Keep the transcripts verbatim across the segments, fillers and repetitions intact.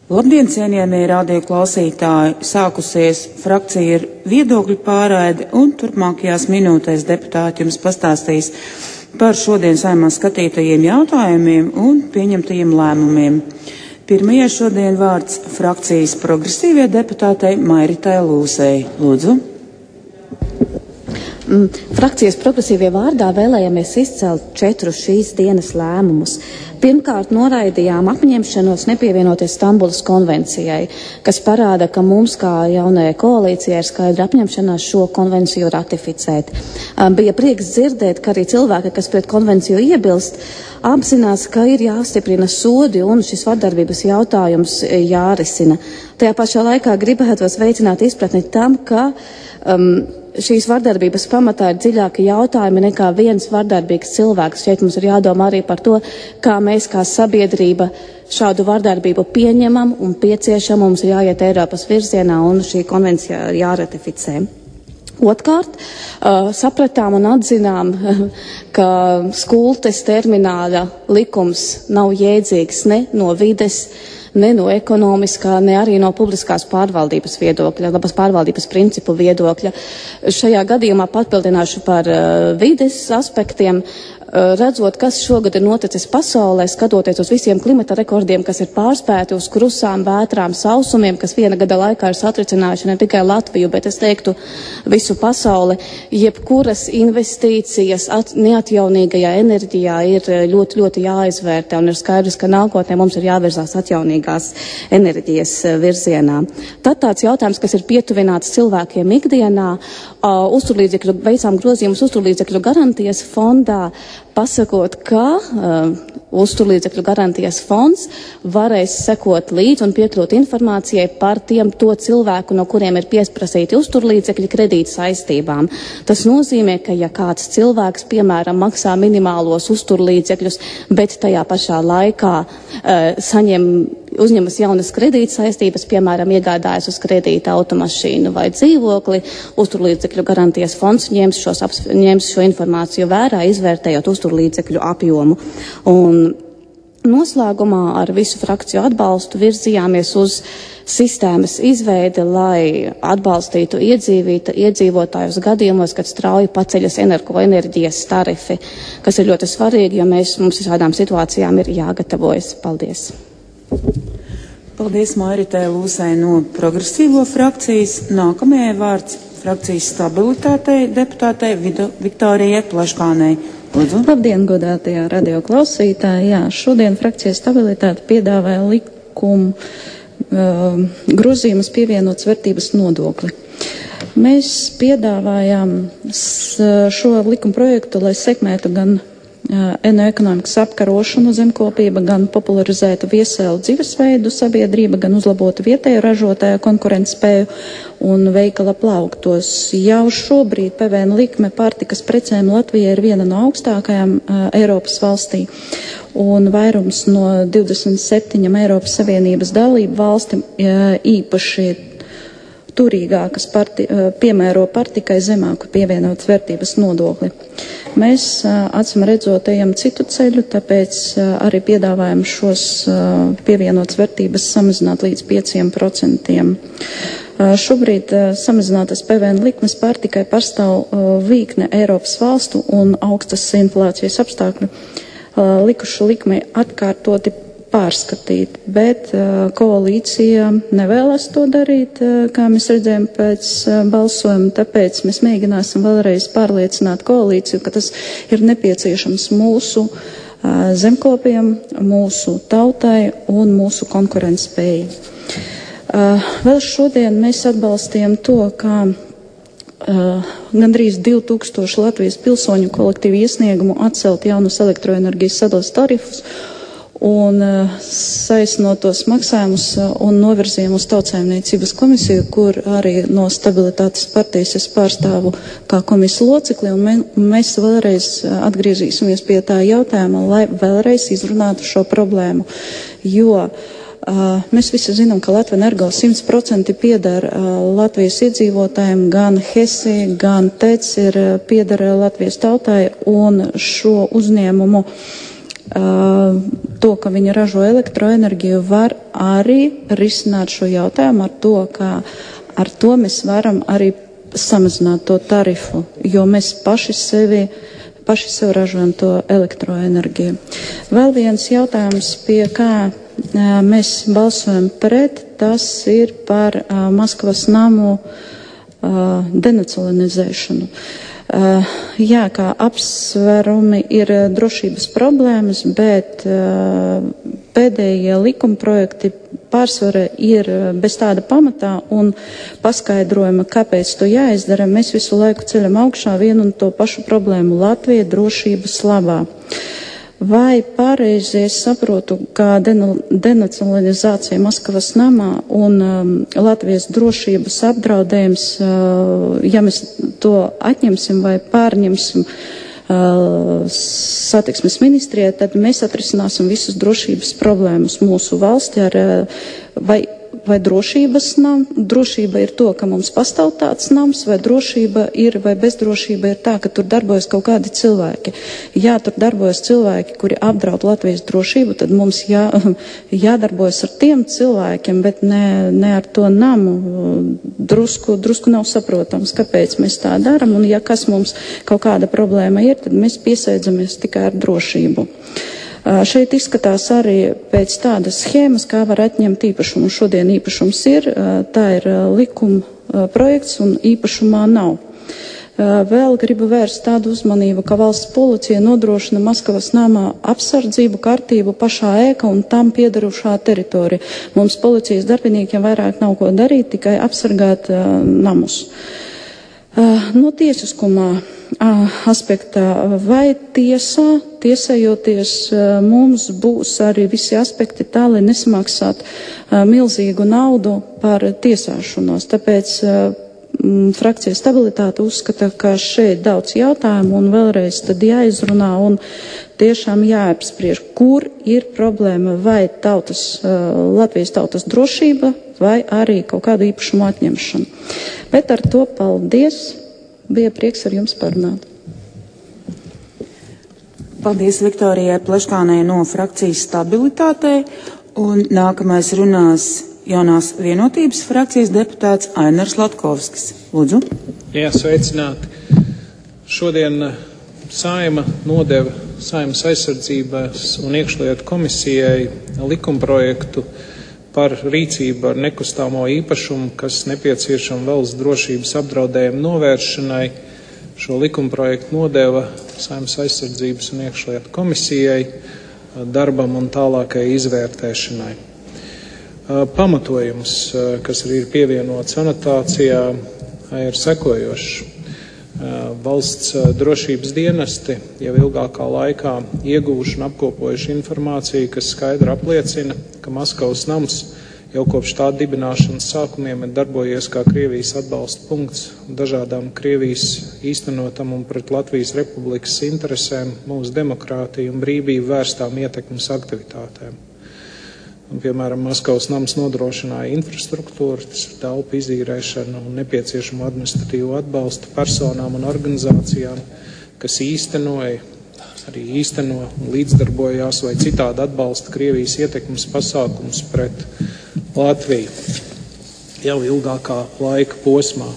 Labdien, cienījamie radio klausītāji! Sākusies frakcija ir viedokļu pārraide, un turpmākajās minūtēs deputāti jums pastāstīs par šodien Saeimā skatītajiem jautājumiem un pieņemtajiem lēmumiem. Pirmajai šodien vārds frakcijas progresīvie deputātei Mairitai Lūsei. Lūdzu. Frakcijas progresīvie vārdā vēlējamies izcelt četrus šīs dienas lēmumus. Pirmkārt, noraidījām apņemšanos nepievienoties Stambulas konvencijai, kas parāda, ka mums kā jaunajai koalīcijai ir skaidra apņemšanās šo konvenciju ratificēt. Bija prieks dzirdēt, ka arī cilvēki, kas pret konvenciju iebilst, apzinās, ka ir jāstiprina sodi un šis vardarbības jautājums jārisina. Tajā pašā laikā gribētos veicināt izpratni tam, ka um, šīs vardarbības pamatā ir dziļāki jautājumi nekā viens vardarbīgs cilvēks. Šeit mums ir jādomā arī par to, kā mēs kā sabiedrība šādu vardarbību pieņemam un pieciešam. Mums ir jāiet Eiropas virzienā un šī konvencija jāratificē. Otkārt, uh, sapratām un atzinām, ka skultes termināla likums nav jēdzīgs ne no vides, ne no ekonomiskā, ne arī no publiskās pārvaldības viedokļa, labas pārvaldības principu viedokļa. Šajā gadījumā papildināšu par uh, vides aspektiem, uh, redzot, kas šogad ir noticis pasaulē, skatoties uz visiem klimata rekordiem, kas ir pārspēti uz krusām, vētrām, sausumiem, kas viena gada laikā ir satricinājuši ne tikai Latviju, bet es teiktu visu pasauli. Jebkuras investīcijas at, neatjaunīgajā enerģijā ir ļoti, ļoti jāizvērtē, un ir skaidrs, ka nākotnē mums ir jāvirzās atjaunīgās enerģijas virzienā. Tad tāds jautājums, kas ir pietuvināts cilvēkiem ikdienā, uh, uzturlīdzekļu, veicām grozījumus uzturlīdzekļu garantijas fondā, pasakot, ka uh, uzturlīdzekļu garantijas fonds varēs sekot līdz un piekļūt informācijai par tiem to cilvēku, no kuriem ir piesprasīti uzturlīdzekļi kredīt saistībām. Tas nozīmē, ka ja kāds cilvēks, piemēram, maksā minimālos uzturlīdzekļus, bet tajā pašā laikā uh, saņem uzņemas jaunas kredīt saistības, piemēram, iegādājas uz kredīta automašīnu vai dzīvokli, uzturlīdzekļu garantijas fonds ņems, šos, ņems šo informāciju vērā, izvērtējot uzturlīdzekļu apjomu. Un noslēgumā ar visu frakciju atbalstu virzījāmies uz sistēmas izveidi, lai atbalstītu iedzīvotājus gadījumos, kad strauji paceļas energoenerģijas tarifi, kas ir ļoti svarīgi, jo mēs, mums šādām situācijām ir jāgatavojas. Paldies! Paldies Mairitai Lūsei no progresīvo frakcijas. Nākamajai vārds frakcijas stabilitātei deputātei Viktorijai Plaškānei. Lūdzu. Labdien, godātie radio klausītāji. Jā, šodien frakcija stabilitāte piedāvāja likumu uh, grozījumus pievienots vērtības nodokli. Mēs piedāvājām šo likuma projektu, lai sekmētu gan energoekonomikas apkarošanu zemkopība, gan popularizētu viesēlu dzīvesveidu sabiedrība, gan uzlabotu vietēju ražotāju konkurentspēju un veikala plauktos. Jau šobrīd P V N likme pārtikas precēm Latvijai ir viena no augstākajām uh, Eiropas valstī, un vairums no divdesmit septiņām Eiropas Savienības dalību valstīm uh, īpaši turīgākas parti, piemēro partikai zemāku pievienotas vērtības nodokli. Mēs, acīm redzot, ejam citu ceļu, tāpēc arī piedāvājam šos pievienotas vērtības samazināt līdz pieciem procentiem. Šobrīd samazinātas P V N likmes pārtikai pastāv virkne Eiropas valstu un augstas inflācijas apstākļu likušu likmi atkārtoti pārskatīt, bet uh, koalīcija nevēlas to darīt, uh, kā mēs redzējām pēc uh, balsojuma, tāpēc mēs mēģināsim vēlreiz pārliecināt koalīciju, ka tas ir nepieciešams mūsu uh, zemkopiem, mūsu tautai un mūsu konkurentspējai. Uh, vēl šodien mēs atbalstījām to, ka uh, gandrīz divi tūkstoši Latvijas pilsoņu kolektīvu iesniegumu atcelt jaunus elektroenerģijas sadales tarifus un uh, saisnotos maksājumus uh, un novirzījumu uz Tautsaimniecības komisiju, kur arī no Stabilitātes partijas es pārstāvu kā komisijas locekli, un, me, un mēs vēlreiz uh, atgriezīsimies pie tā jautājuma, lai vēlreiz izrunātu šo problēmu, jo uh, mēs visi zinām, ka Latvenergo simt procenti pieder uh, Latvijas iedzīvotājiem, gan Hesi, gan Tec ir uh, pieder Latvijas tautai, un šo uzņēmumu uh, to, ka viņi ražo elektroenerģiju, var arī risināt šo jautājumu ar to, ka ar to mēs varam arī samazināt to tarifu, jo mēs paši sevi, paši sev ražojam to elektroenerģiju. Vēl viens jautājums, pie kā uh, mēs balsojam pret, tas ir par uh, Maskavas namu uh, denacionalizēšanu. Uh, jā, kā apsverumi ir uh, drošības problēmas, bet uh, pēdējie likumprojekti pārsvarā ir uh, bez tāda pamatā un paskaidrojuma, kāpēc to jāizdara. Mēs visu laiku ceļam augšā vienu un to pašu problēmu - Latvija drošības labā. Vai pareizi es saprotu, ka denacionalizācija Maskavas namā un um, Latvijas drošības apdraudējums, uh, ja mēs to atņemsim vai pārņemsim uh, satiksmes ministrijai, tad mēs atrisināsim visas drošības problēmas mūsu valstī ar uh, vai Vai drošības nam, drošība ir to, ka mums pastāv tāds nams, vai drošība ir, vai bezdrošība ir tā, ka tur darbojas kaut kādi cilvēki. Ja tur darbojas cilvēki, kuri apdraud Latvijas drošību, tad mums jā, jādarbojas ar tiem cilvēkiem, bet ne, ne ar to namu. Drusku, drusku nav saprotams, kāpēc mēs tā daram, un ja kas mums kaut kāda problēma ir, tad mēs piesaidzamies tikai ar drošību. Šeit izskatās arī pēc tādas schēmas, kā var atņemt īpašumu. Šodien īpašums ir, tā ir likuma projekts un īpašumā nav. Vēl gribu vērst tādu uzmanību, ka valsts policija nodrošina Maskavas namā apsardzību, kārtību pašā ēka un tam piederušā teritorija. Mums policijas darbiniekiem vairāk nav ko darīt, tikai apsargāt uh, namus. Uh, no tiesiskumā uh, aspektā, vai tiesā, tiesējoties, uh, mums būs arī visi aspekti tā, lai nesamaksāt uh, milzīgu naudu par tiesāšanos. Tāpēc uh, frakcija stabilitāte uzskata, ka šeit daudz jautājumu un vēlreiz tad jāizrunā un tiešām jāapspriež, kur ir problēma, vai tautas, Latvijas tautas drošība, vai arī kaut kādu īpašumu atņemšanu. Bet ar to paldies. Bija prieks ar jums parunāt. Paldies Viktorijai Pleškānei no frakcijas stabilitātei. Un nākamais runās Jaunās vienotības frakcijas deputāts Ainars Latkovskis. Lūdzu. Jā, sveicināti. Šodien Saeima nodeva Saeimas aizsardzības un iekšlietu komisijai likumprojektu par rīcību ar nekustamo īpašumu, kas nepieciešama valsts drošības apdraudējumu novēršanai. Šo likumprojektu nodeva Saeimas aizsardzības un iekšlietu komisijai darbam un tālākai izvērtēšanai. Pamatojums, kas arī ir pievienots anotācijā, ir sekojošs. Valsts drošības dienesti jau ilgākā laikā ieguvuši un apkopojuši informāciju, kas skaidri apliecina, ka Maskavas nams jau kopš tā dibināšanas sākumiem ir darbojies kā Krievijas atbalsta punkts dažādām Krievijas īstenotam un pret Latvijas Republikas interesēm, mūsu demokrātiju un brīvību vērstām ietekmes aktivitātēm. Un, piemēram, Maskavas nams nodrošināja infrastruktūru, tas ir telpu izīrēšanu un nepieciešamo administratīvu atbalstu personām un organizācijām, kas īstenoja, arī īsteno un līdzdarbojās vai citādi atbalsta Krievijas ietekmes pasākums pret Latviju jau ilgākā laika posmā.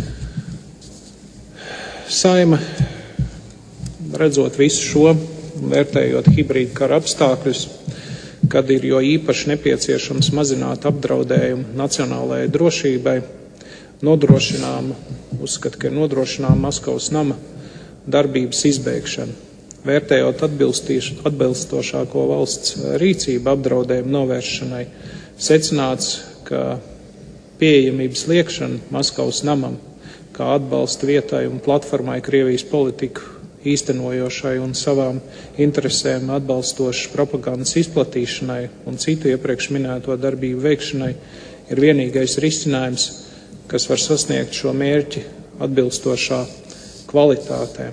Saeima, redzot visu šo, vērtējot hibrīdu kara apstākļus, kad ir jo īpaši nepieciešams mazināt apdraudējumu nacionālajai drošībai, nodrošinām, uzskat, ka ir nodrošinām Maskavas nama darbības izbeigšanu. Vērtējot atbilstošāko valsts rīcību apdraudējumu novēršanai, secināts, ka pieejamības liekšana Maskavas namam kā atbalsta vietai un platformai Krievijas politiku īstenojošai un savām interesēm atbalstošas propagandas izplatīšanai un citu iepriekš minēto darbību veikšanai ir vienīgais risinājums, kas var sasniegt šo mērķi atbilstošā kvalitātē.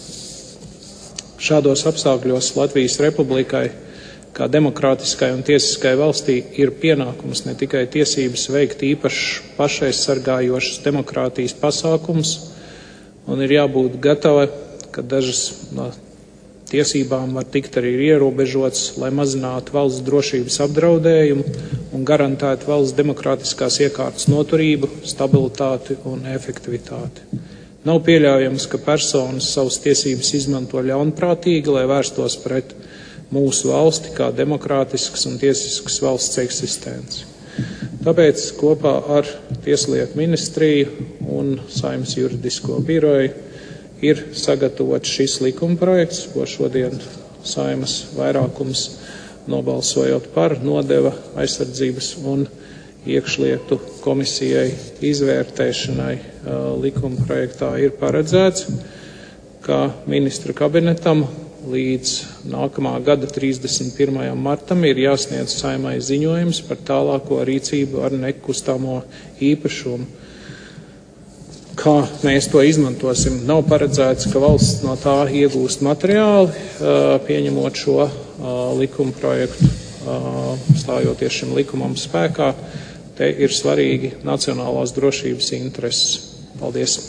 Šādos apstākļos Latvijas Republikai, kā demokrātiskai un tiesiskai valstī, ir pienākums ne tikai tiesības veikt īpašs pašaizsargājošas demokrātijas pasākums, un ir jābūt gatava, ka dažas no tiesībām var tikt arī ierobežots, lai mazinātu valsts drošības apdraudējumu un garantētu valsts demokrātiskās iekārtas noturību, stabilitāti un efektivitāti. Nav pieļaujams, ka personas savas tiesības izmanto ļaunprātīgi, lai vērstos pret mūsu valsti kā demokrātiskas un tiesiskas valsts eksistenci. Tāpēc kopā ar Tieslietu ministriju un Saeimas juridisko biroju ir sagatavots šis likuma projekts, ko šodien Saeimas vairākums nobalsojot par nodeva aizsardzības un iekšlietu komisijai izvērtēšanai. Likuma projektā ir paredzēts, ka ministra kabinetam līdz nākamā gada trīsdesmit pirmajam martam ir jāsniedz Saeimai ziņojums par tālāko rīcību ar nekustamo īpašumu. Kā mēs to izmantosim? Nav paredzēts, ka valsts no tā iegūst materiāli, pieņemot šo likuma projektu, stājoties šim likumam spēkā. Te ir svarīgi nacionālās drošības intereses. Paldies!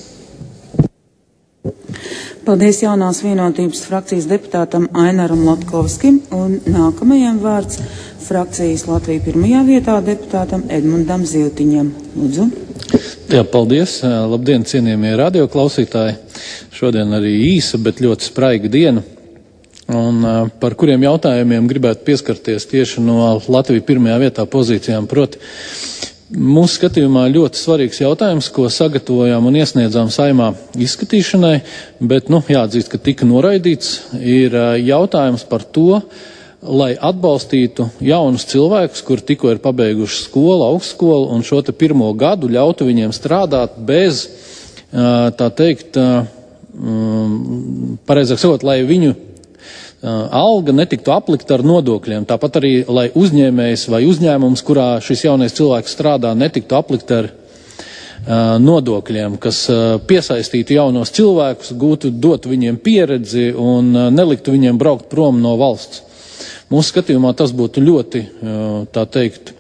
Paldies jaunās vienotības frakcijas deputātam Ainaram Lotkovskim un nākamajam vārds frakcijas Latvija pirmajā vietā deputātam Edmundam Ziltiņam. Lūdzu. Jā, paldies. Labdien, cienījamie radioklausītāji. Šodien arī īsa, bet ļoti spraiga diena. Un par kuriem jautājumiem gribētu pieskarties tieši no Latvija pirmajā vietā pozīcijām, proti. Mūsu skatījumā ļoti svarīgs jautājums, ko sagatavojām un iesniedzām Saeimā izskatīšanai, bet, nu, jāatzīst, ka tika noraidīts, ir jautājums par to, lai atbalstītu jaunus cilvēkus, kur tikko ir pabeiguši skolu, augstskolu, un šo te pirmo gadu ļautu viņiem strādāt bez, tā teikt, pareizāk sakot, lai viņu alga netiktu aplikta ar nodokļiem. Tāpat arī, lai uzņēmējs vai uzņēmums, kurā šis jaunais cilvēks strādā, netiktu aplikta ar uh, nodokļiem, kas uh, piesaistītu jaunos cilvēkus, gūtu, dotu viņiem pieredzi un uh, neliktu viņiem braukt prom no valsts. Mūsu skatījumā tas būtu ļoti, uh, tā teikt,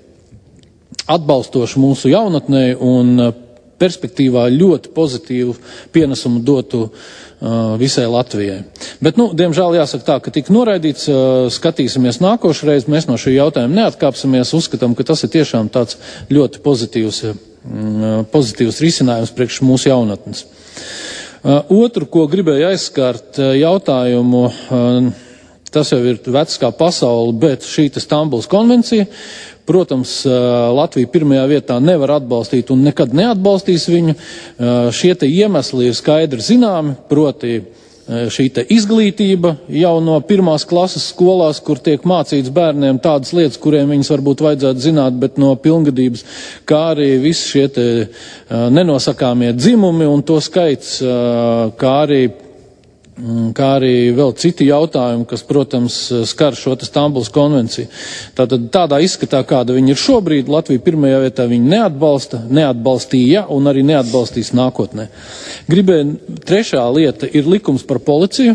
atbalstoši mūsu jaunatnē un uh, perspektīvā ļoti pozitīvu pienesumu dotu uh, visai Latvijai. Bet, nu, diemžēl jāsaka tā, ka tika noraidīts, uh, skatīsimies nākošreiz, mēs no šī jautājuma neatkāpsimies, uzskatām, ka tas ir tiešām tāds ļoti pozitīvs, uh, pozitīvs risinājums priekš mūsu jaunatnes. Uh, otru, ko gribēju aizskārt uh, jautājumu, uh, tas jau ir vecs kā pasauli, bet šī Stambulas konvencija, protams, Latvija pirmajā vietā nevar atbalstīt un nekad neatbalstīs viņu. Šie te iemesli ir skaidri zināmi, proti šī te izglītība jau no pirmās klases skolās, kur tiek mācīts bērniem tādas lietas, kuriem viņas varbūt vajadzētu zināt, bet no pilngadības, kā arī visi šie te nenosakāmie dzimumi un to skaits, kā arī kā arī vēl citi jautājumi, kas, protams, skar šo Stambulas konvenciju. Tātad tādā izskatā, kāda viņi ir šobrīd, Latvija pirmajā vietā viņi neatbalsta, neatbalstīja un arī neatbalstīs nākotnē. Gribēju, trešā lieta ir likums par policiju,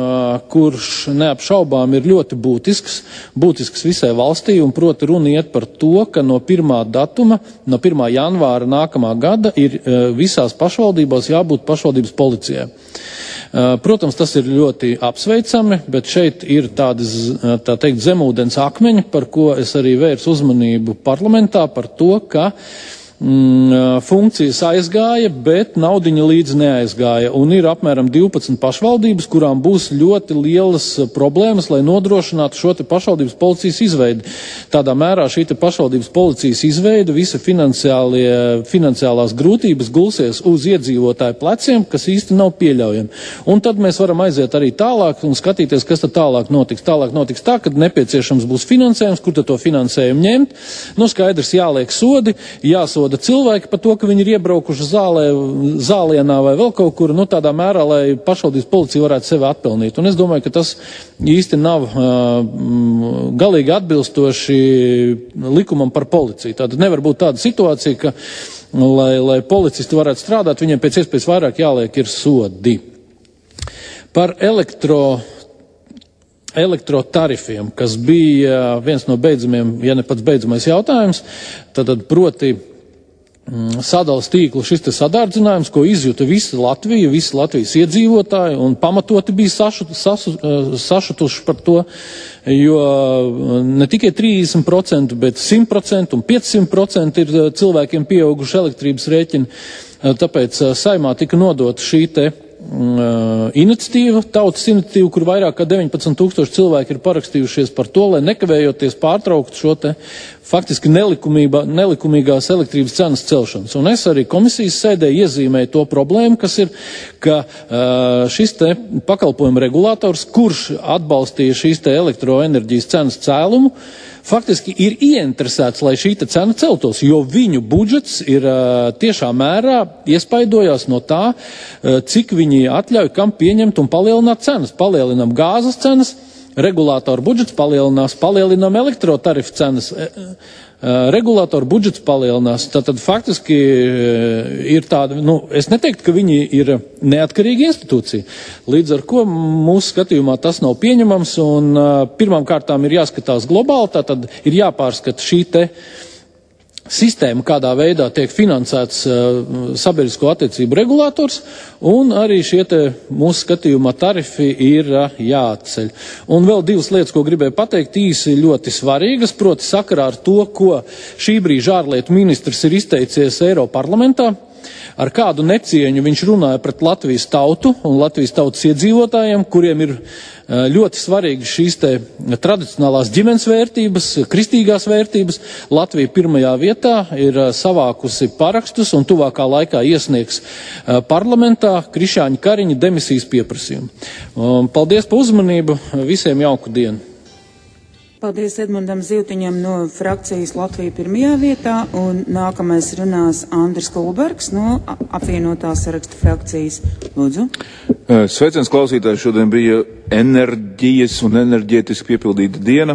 kurš neapšaubām ir ļoti būtisks, būtisks visai valstī, un proti runa iet par to, ka no pirmā datuma, no pirmā janvāra nākamā gada ir visās pašvaldībās jābūt pašvaldības policijai. Protams, tas ir ļoti apsveicami, bet šeit ir tādi, tā teikt, zemūdens akmeņi, par ko es arī vērsu uzmanību parlamentā, par to, ka mm, funkcijas aizgāja, bet naudiņa līdz neaizgāja. Un ir apmēram divpadsmit pašvaldības, kurām būs ļoti lielas problēmas, lai nodrošinātu šo te pašvaldības policijas izveidi. Tādā mērā šī te pašvaldības policijas izveida, visa finansiālās grūtības gulsies uz iedzīvotāju pleciem, kas īsti nav pieļaujami. Un tad mēs varam aiziet arī tālāk un skatīties, kas tad tālāk notiks. Tālāk notiks tā, kad nepieciešams būs finansējums, kur tad to finansējumu ņemt. Nu, skaidrs, jāliek sodi, jāsoda cilvēki par to, ka viņi ir iebraukuši zālē, zālienā vai vēl kaut kur, nu, tādā mērā, lai pašvaldības policija varētu sevi atpelnīt. Un es domāju, ka tas īsti nav uh, galīgi atbilstoši likumam par policiju. Tātad nevar būt tāda situācija, ka, lai, lai policisti varētu strādāt, viņiem pēc iespējas vairāk jāliek ir sodi. Par elektro, elektrotarifiem, kas bija viens no beidzamiem, ja ne pats beidzamais jautājums, tad proti sadales tīklu šis te sadārdzinājums, ko izjuta visa Latvija, visi Latvijas iedzīvotāji, un pamatoti bija sašut, sasu, sašutuši par to, jo ne tikai trīsdesmit procenti, bet simt procenti un piecsimt procenti ir cilvēkiem pieauguši elektrības rēķini. Tāpēc Saeimā tika nodota šī te iniciatīva, tautas iniciatīva, kur vairāk kā deviņpadsmit tūkstoši cilvēki ir parakstījušies par to, lai nekavējoties pārtraukt šo te faktiski nelikumīgās elektrības cenas celšanas. Un es arī komisijas sēdē iezīmēju to problēmu, kas ir, ka šis te pakalpojuma regulators, kurš atbalstīja šīs te elektroenerģijas cenas cēlumu, faktiski ir ieinteresēts, lai šī cena celtos, jo viņu budžets ir tiešā mērā iespaidojās no tā, cik viņi atļauj kam pieņemt un palielināt cenas. Palielinam gāzes cenas, regulātoru budžets palielinās, palielinam elektrotarifu cenas, regulātoru budžets palielinās. Tātad faktiski ir tāda, nu, es neteiktu, ka viņi ir neatkarīga institūcija. Līdz ar ko mūsu skatījumā tas nav pieņemams, un pirmām kārtām ir jāskatās globāli, tātad ir jāpārskata šī te sistēma, kādā veidā tiek finansēts uh, sabiedrisko attiecību regulators, un arī šie te mūsu skatījumā tarifi ir uh, jāatceļ. Un vēl divas lietas, ko gribēju pateikt, īsi ļoti svarīgas, proti sakarā ar to, ko šī brīža ārlietu ministrs ir izteicies Eiroparlamentā, ar kādu necieņu viņš runāja pret Latvijas tautu un Latvijas tautas iedzīvotājiem, kuriem ir ļoti svarīgi šīs te tradicionālās ģimenes vērtības, kristīgās vērtības. Latvija pirmajā vietā ir savākusi parakstus un tuvākā laikā iesniegs parlamentā Krišāņa Kariņa demisijas pieprasījumu. Paldies par uzmanību, visiem jauku dienu! Paldies Edmundam Zivtiņam no frakcijas Latvija pirmajā vietā, un nākamais runās Andris Kulbergs no apvienotā saraksta frakcijas. Lūdzu. Sveiciens klausītāji, šodien bija enerģijas un enerģētiski piepildīta diena.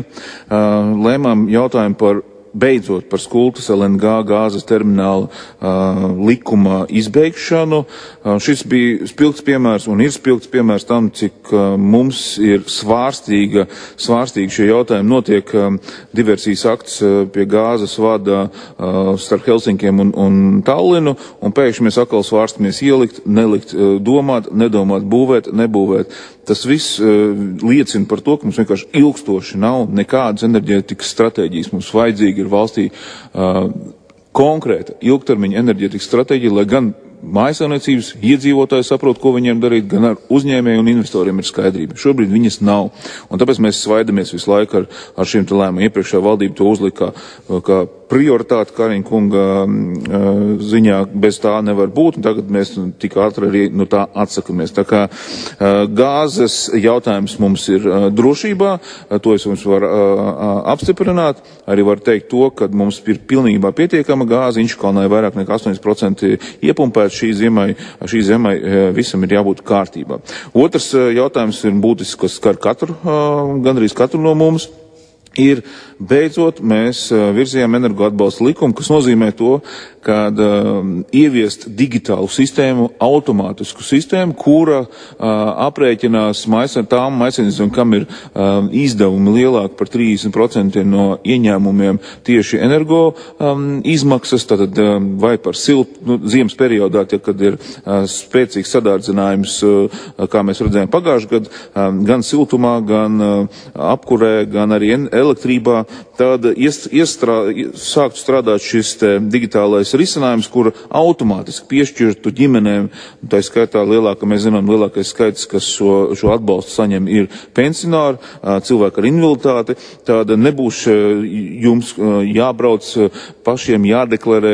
Lēmām jautājumu par beidzot par Skultas L N G gāzes termināla uh, likuma izbeigšanu. Uh, šis bija spilgts piemērs un ir spilgts piemērs tam, cik uh, mums ir svārstīga, svārstīgi šie jautājumi. Notiek um, diversijas akts uh, pie gāzes vada uh, starp Helsinkiem un, un Tallinu, un pēkšņi mēs atkal svārstamies ielikt, nelikt, uh, domāt, nedomāt, būvēt, nebūvēt. Tas viss uh, liecina par to, ka mums vienkārši ilgstoši nav nekādas enerģētikas stratēģijas. Mums vajadzīgi ir valstī uh, konkrēta ilgtermiņa enerģētikas stratēģija, lai gan mājsaimniecības iedzīvotāji saprot, ko viņiem darīt, gan ar uzņēmēju un investoriem ir skaidrība. Šobrīd viņas nav. Un tāpēc mēs svaidamies visu laiku ar, ar šiem te lēmumiem. Iepriekšējā valdība to uzlika kā, kā prioritāti Kariņa kunga uh, ziņā, bez tā nevar būt, un tagad mēs tik ātri arī no tā atsakamies. Tā kā uh, gāzes jautājums mums ir uh, drošībā, uh, to es jums varu uh, apstiprināt. Arī var teikt to, ka mums ir pilnībā pietiekama gāze, Inčukalnā ir vairāk nekā astoņdesmit procenti iepumpēt, šī ziemai, šī ziemai uh, visam ir jābūt kārtībā. Otrs uh, jautājums ir būtisks, kas skar katru, uh, gandrīz katru no mums. Ir beidzot mēs virzījām energoatbalsta likumu, kas nozīmē to, ka uh, ieviest digitālu sistēmu, automātisku sistēmu, kura uh, aprēķinās mais, tām maisaimniecībām, kam ir uh, izdevumi lielāki par trīsdesmit procentiem no ieņēmumiem tieši energo um, izmaksas, tātad uh, vai par siltu, nu, ziemas periodā, tie, kad ir uh, spēcīgs sadārdzinājums, uh, kā mēs redzējām pagājušajā gadā, um, gan siltumā, gan uh, apkurē, gan arī elektrībā, tāda iest, iestrā, sāktu strādāt šis te digitālais risinājums, kura automātiski piešķirtu ģimenēm, tā skaitā lielāka, mēs zinām, lielākais skaits, kas šo, šo atbalstu saņem, ir pensionāri, cilvēki ar invaliditāti, tāda nebūs jums jābrauc pašiem, jādeklarē,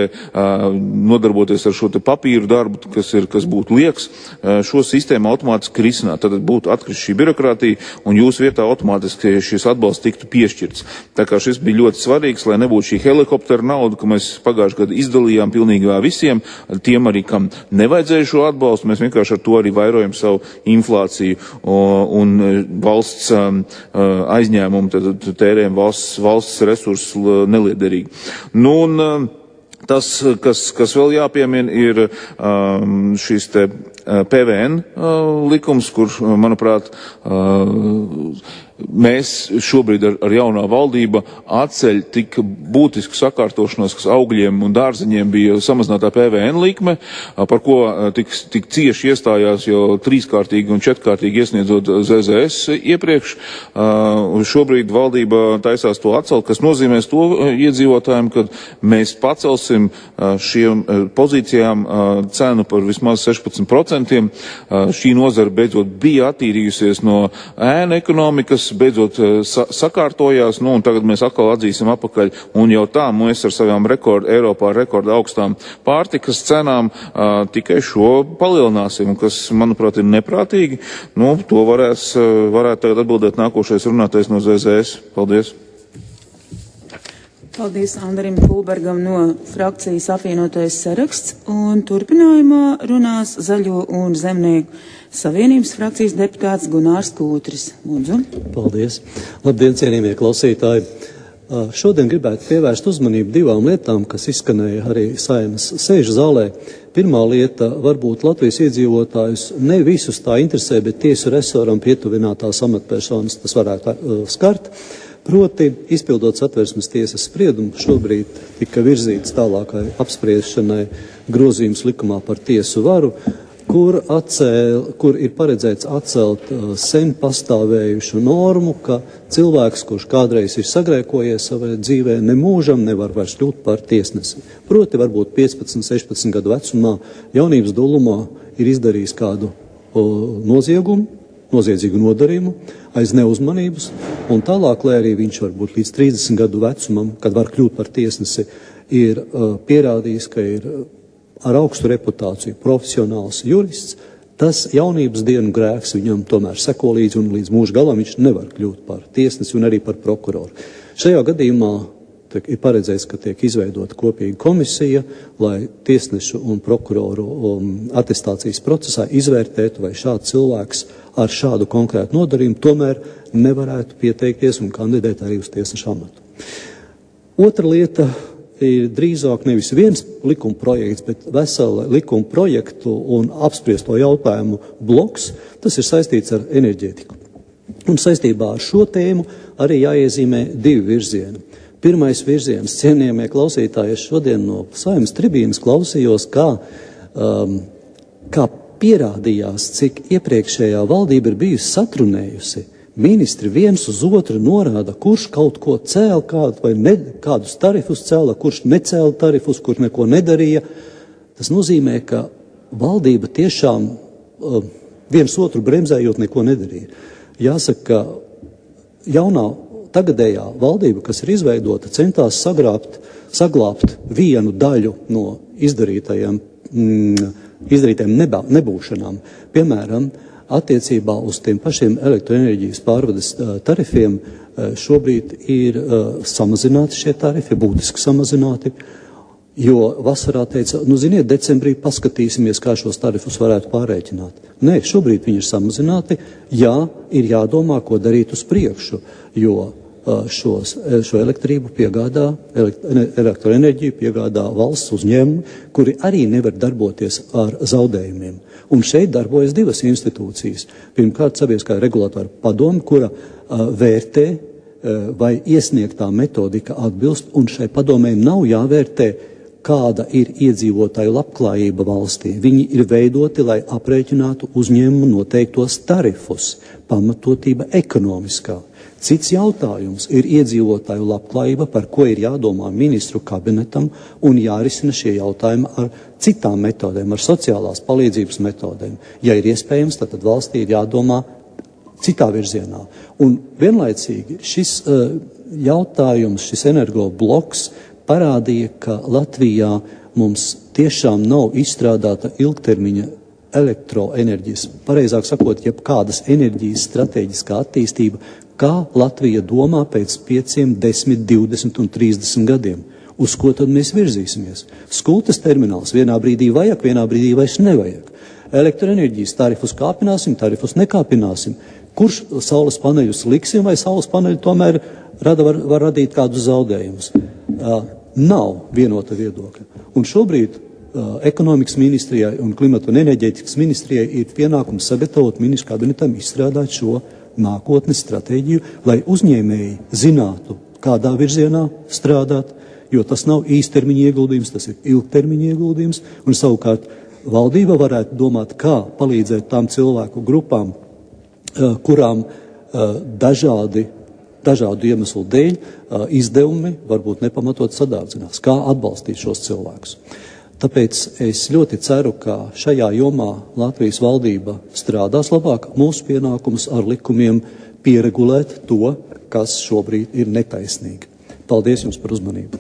nodarboties ar šo te papīru darbu, kas ir, kas būtu lieks, šo sistēmu automātiski risināt, tad būtu atkrist šī birokrātija, un jūsu vietā automātiski šis atbalsts tiktu piešķirts. Tā kā šis bija ļoti svarīgs, lai nebūtu šī helikoptera nauda, ko mēs pagājušajā gadā izdalījām pilnīgā visiem, tiem arī, kam nevajadzēja šo atbalstu, mēs vienkārši ar to arī vairojam savu inflāciju un valsts aizņēmumu, tad tērējam valsts, valsts resursus neliederīgi. Nu, un tas, kas, kas vēl jāpiemina, ir um, šis te P V N uh, likums, kur, manuprāt, uh, mēs šobrīd ar, ar jaunā valdība atceļ tik būtisku sakārtošanos, kas augļiem un dārziņiem bija samazinātā P V N likme, par ko tik, tik cieši iestājās jau trīskārtīgi un četrkārtīgi iesniedzot Z Z S iepriekš. Šobrīd valdība taisās to atcelt, kas nozīmēs to iedzīvotājiem, ka mēs pacelsim šiem pozīcijām cenu par vismaz sešpadsmit procentiem. Šī nozara beidzot bija attīrījusies no ēna ekonomikas, beidzot sa sakārtojās, nu un tagad mēs atkal atzīsim apakaļ, un jau tā mēs ar savām rekord, Eiropā rekorda augstām pārtikas cenām uh, tikai šo palielināsim, kas, manuprāt, ir neprātīgi. Nu, to varēs, varētu tagad atbildēt nākošais runātais no Z Z S. Paldies! Paldies Andrim Kulbergam no frakcijas apvienotais saraksts, un turpinājumā runās Zaļo un Zemnieku savienības frakcijas deputāts Gunārs Kūtris. Lūdzu. Paldies. Labdien, cienījamie klausītāji. Šodien gribētu pievērst uzmanību divām lietām, kas izskanēja arī Saeimas sēžu zālē. Pirmā lieta, varbūt Latvijas iedzīvotājus ne visus tā interesē, bet tiesu resoram pietuvinātās amatpersonas tas varētu uh, skart. Proti, izpildot Satversmes tiesas spriedumu, šobrīd tika virzīts tālākai apspriešanai grozījums likumā par tiesu varu, kur, atcēl, kur ir paredzēts atcelt uh, sen pastāvējušu normu, ka cilvēks, kurš kādreiz ir sagrēkojies savā dzīvē, nemūžam nevar vairs kļūt par tiesnesi. Proti, varbūt piecpadsmit, sešpadsmit gadu vecumā jaunības dulumā ir izdarījis kādu uh, noziegumu, noziedzīgu nodarījumu, aiz neuzmanības, un tālāk, lai arī viņš varbūt līdz trīsdesmit gadu vecumam, kad var kļūt par tiesnesi, ir uh, pierādījis, ka ir uh, ar augstu reputāciju profesionāls jurists, tas jaunības dienu grēks viņam tomēr seko līdzi, un līdz mūža galam viņš nevar kļūt par tiesnesi un arī par prokuroru. Šajā gadījumā ir paredzēts, ka tiek izveidota kopīga komisija, lai tiesnešu un prokuroru um, atestācijas procesā izvērtētu, vai šāds cilvēks ar šādu konkrētu nodarījumu tomēr nevarētu pieteikties un kandidēt arī uz tiesneša amatu. Otra lieta ir drīzāk nevis viens likuma projekts, bet vesela likuma projektu un apspriesto jautājumu bloks. Tas ir saistīts ar enerģētiku. Un saistībā ar šo tēmu arī jāiezīmē divi virzieni. Pirmais virziens, cienījamie klausītāji, es šodien no Saeimas tribīnas klausījos, kā, um, kā pierādījās, cik iepriekšējā valdība ir bijusi satrunējusi. Ministri viens uz otru norāda, kurš kaut ko cēla, kādu vai ne, kādus tarifus cēla, kurš necēla tarifus, kurš neko nedarīja. Tas nozīmē, ka valdība tiešām uh, viens otru bremzējot neko nedarīja. Jāsaka, ka jaunā tagadējā valdība, kas ir izveidota, centās sagrābt, saglābt vienu daļu no izdarītajiem, mm, izdarītajiem nebā, nebūšanām. Piemēram, attiecībā uz tiem pašiem elektroenerģijas pārvades tarifiem šobrīd ir uh, samazināti šie tarifi, būtiski samazināti, jo vasarā teica, nu ziniet, decembrī paskatīsimies, kā šos tarifus varētu pārreikināt. Nē, šobrīd viņi ir samazināti, jā, ir jādomā, ko darīt uz priekšu, jo Šos, šo elektrību piegādā, elektroenerģiju piegādā valsts uzņēmumi, kuri arī nevar darboties ar zaudējumiem. Un šeit darbojas divas institūcijas. Pirmkārt, sabiedriskā regulatora padome, kura uh, vērtē, uh, vai iesniegtā metodika atbilst, un šai padomei nav jāvērtē, kāda ir iedzīvotāju labklājība valstī. Viņi ir veidoti, lai aprēķinātu uzņēmumu noteiktos tarifus, pamatotība ekonomiskā. Cits jautājums ir iedzīvotāju labklājība, par ko ir jādomā ministru kabinetam un jārisina šie jautājumi ar citām metodēm, ar sociālās palīdzības metodēm. Ja ir iespējams, tad, tad valstī ir jādomā citā virzienā. Un vienlaicīgi šis uh, jautājums, šis energo bloks parādīja, ka Latvijā mums tiešām nav izstrādāta ilgtermiņa elektroenerģijas, pareizāk sakot, jebkādas enerģijas strateģiskā attīstība, kā Latvija domā pēc pieciem, desmit, divdesmit un trīsdesmit gadiem. Uz ko tad mēs virzīsimies? Skultes termināls vienā brīdī vajag, vienā brīdī vairs nevajag. Elektroenerģijas tarifus kāpināsim, tarifus nekāpināsim. Kurš saules paneļus liksim, vai saules paneļi tomēr rada, var, var radīt kādus zaudējumus? Uh, nav vienota viedokļa. Un šobrīd uh, ekonomikas ministrijai un klimata un enerģētikas ministrijai ir pienākums sagatavot ministru kabinetam izstrādāt šo nākotnes stratēģiju, lai uzņēmēji zinātu, kādā virzienā strādāt, jo tas nav īstermiņa ieguldījums, tas ir ilgtermiņa ieguldījums, un savukārt valdība varētu domāt, kā palīdzēt tām cilvēku grupām, kurām dažādi, dažādu iemeslu dēļ izdevumi varbūt nepamatot sadārdzinās, kā atbalstīt šos cilvēkus. Tāpēc es ļoti ceru, ka šajā jomā Latvijas valdība strādās labāk, mūsu pienākums ar likumiem pieregulēt to, kas šobrīd ir netaisnīgi. Paldies jums par uzmanību.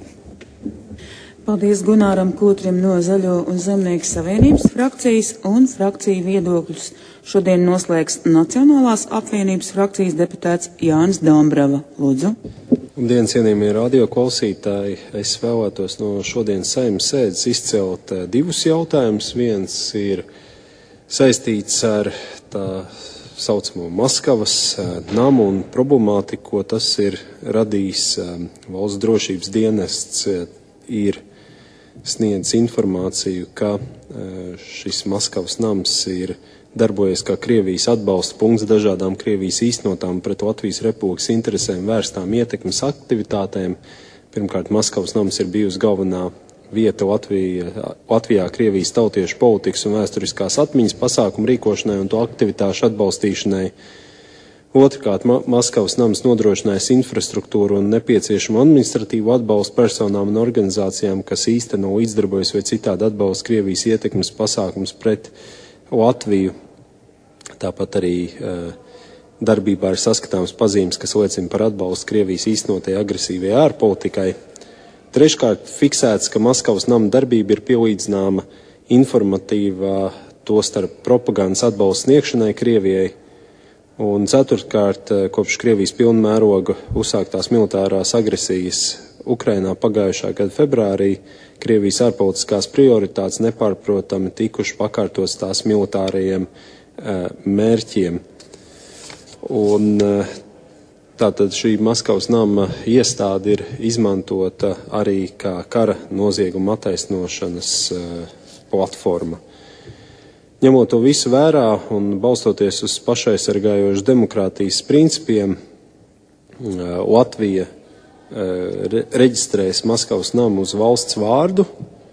Paldies Gunāram Kūtrim no Zaļo un Zemnieku savienības frakcijas un frakciju viedokļus. Šodien noslēgs Nacionālās apvienības frakcijas deputāts Jānis Dombrava. Lūdzu. Labdien, cienījamie radio klausītāji. Es vēlētos no šodienas Saeimas sēdes izcelt divus jautājumus. Viens ir saistīts ar tā saucamo Maskavas namu un problemātiku, ko tas ir radījis. Valsts drošības dienests ir sniedz informāciju, ka šis Maskavas nams ir darbojas kā Krievijas atbalsta punkts dažādām Krievijas īstenotām pret Latvijas Republikas interesēm vērstām ietekmes aktivitātēm. Pirmkārt, Maskavas nams ir bijusi galvenā vieta Latvijā, Latvijā Krievijas tautiešu politikas un vēsturiskās atmiņas pasākumu rīkošanai un to aktivitāšu atbalstīšanai. Otrkārt, Ma Maskavas nams nodrošinājis infrastruktūru un nepieciešamu administratīvu atbalstu personām un organizācijām, kas īsteno līdzdarbojas vai citādi atbalsta Krievijas ietekmes pasākums pret Latviju. Tāpat arī uh, darbībā ir saskatāms pazīmes, kas liecina par atbalstu Krievijas īstenotajai agresīvajai ārpolitikai. Treškārt, fiksēts, ka Maskavas nama darbība ir pielīdzināma informatīvā, tostarp propagandas atbalsta sniegšanai Krievijai. Un ceturtkārt, kopš Krievijas pilna mēroga uzsāktās militārās agresijas Ukrainā pagājušā gada februārī, Krievijas ārpolitiskās prioritātes nepārprotami tikuši pakārtots tās militārajiem uh, mērķiem. Un uh, tātad šī Maskavas nama iestāde ir izmantota arī kā kara nozieguma attaisnošanas uh, platforma. Ņemot to visu vērā un balstoties uz pašaizsargājošas demokrātijas principiem, uh, Latvija reģistrēs Maskavas namu uz valsts vārdu.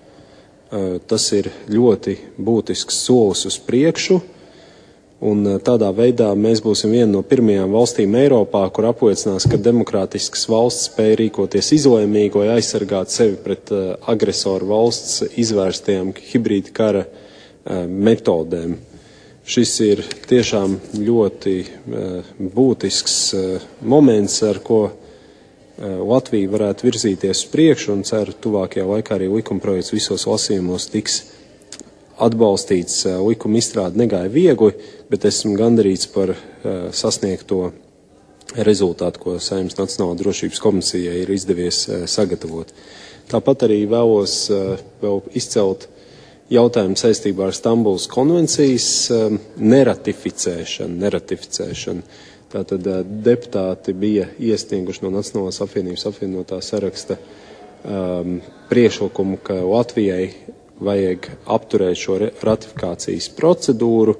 Tas ir ļoti būtisks solis uz priekšu, un tādā veidā mēs būsim viena no pirmajām valstīm Eiropā, kur apliecinās, ka demokrātiskas valsts spēj rīkoties izlēmīgi, lai aizsargātu sevi pret agresoru valsts izvērstajām hibrīda kara metodēm. Šis ir tiešām ļoti būtisks moments, ar ko Latvija varētu virzīties uz priekšu, un ceru, tuvākajā laikā arī likumprojekts visos lasījumos tiks atbalstīts. Likuma izstrāde negāja viegli, bet esmu gandarīts par sasniegto rezultātu, ko Saeimas Nacionālā drošības komisijai ir izdevies sagatavot. Tāpat arī vēlos vēl izcelt jautājumu saistībā ar Stambulas konvencijas neratificēšanu. neratificēšanu. Tātad deputāti bija iesnieguši no Nacionālās apvienības apvienotā saraksta um, priekšlikumu, ka Latvijai vajag apturēt šo ratifikācijas procedūru.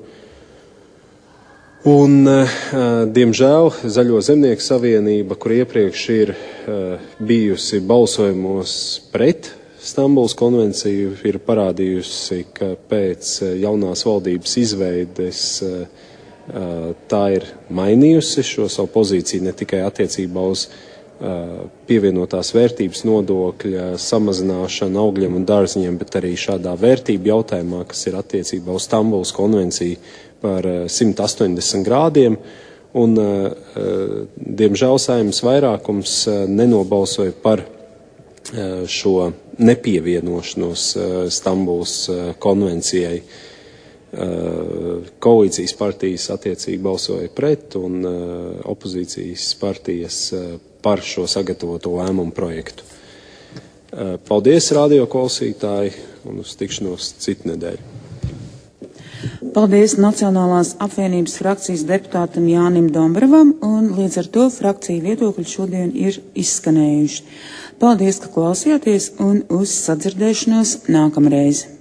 Un, uh, diemžēl, Zaļo Zemnieku savienība, kur iepriekš ir uh, bijusi balsojumos pret Stambulas konvenciju, ir parādījusi, ka pēc jaunās valdības izveides uh, tā ir mainījusi šo savu pozīciju ne tikai attiecībā uz uh, pievienotās vērtības nodokļa samazināšanu augļiem un dārziņiem, bet arī šādā vērtību jautājumā, kas ir attiecībā uz Stambulas konvenciju par uh, simt astoņdesmit grādiem. Un, uh, diemžēl Saeimas vairākums uh, nenobalsoja par uh, šo nepievienošanos uh, Stambulas uh, konvencijai. Koalīcijas partijas attiecīgi balsoja pret un uh, opozīcijas partijas uh, par šo sagatavoto lēmumu projektu. Uh, paldies, radio klausītāji, un uz tikšanos citu nedēļu. Paldies Nacionālās apvienības frakcijas deputātam Jānim Dombravam, un līdz ar to frakcija viedokļi šodien ir izskanējuši. Paldies, ka klausījāties, un uz sadzirdēšanos nākamreiz.